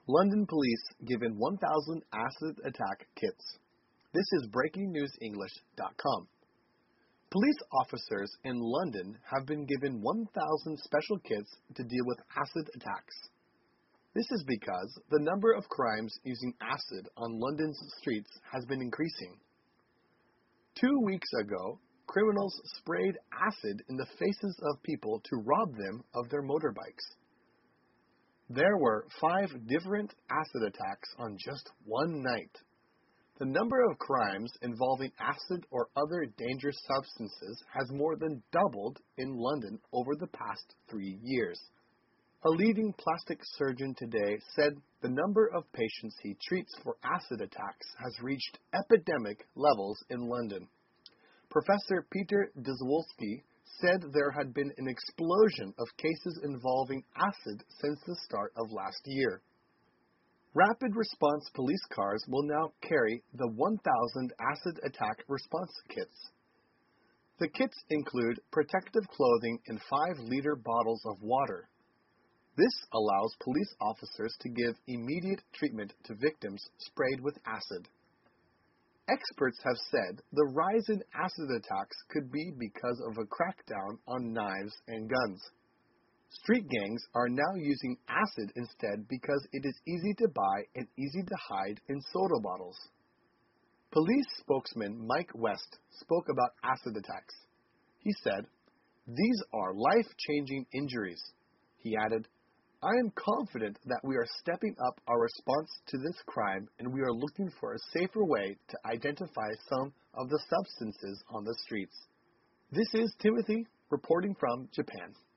London police given 1,000 acid attack kits. This is breakingnewsenglish.com. Police officers in London have been given 1,000 special kits to deal with acid attacks. This is because the number of crimes using acid on London's streets has been increasing. 2 weeks ago, criminals sprayed acid in the faces of people to rob them of their motorbikes. There were 5 different acid attacks on just one night. The number of crimes involving acid or other dangerous substances has more than doubled in London over the past 3 years. A leading plastic surgeon today said the number of patients he treats for acid attacks has reached epidemic levels in London. Professor Peter Dzwolski said there had been an explosion of cases involving acid since the start of last year. Rapid response police cars will now carry the 1,000 acid attack response kits. The kits include protective clothing and 5-liter bottles of water. This allows police officers to give immediate treatment to victims sprayed with acid. Experts have said the rise in acid attacks could be because of a crackdown on knives and guns. Street gangs are now using acid instead because it is easy to buy and easy to hide in soda bottles. Police spokesman Mike West spoke about acid attacks. He said, "These are life-changing injuries." He added, "I am confident that we are stepping up our response to this crime and we are looking for a safer way to identify some of the substances on the streets." This is Timothy reporting from Japan.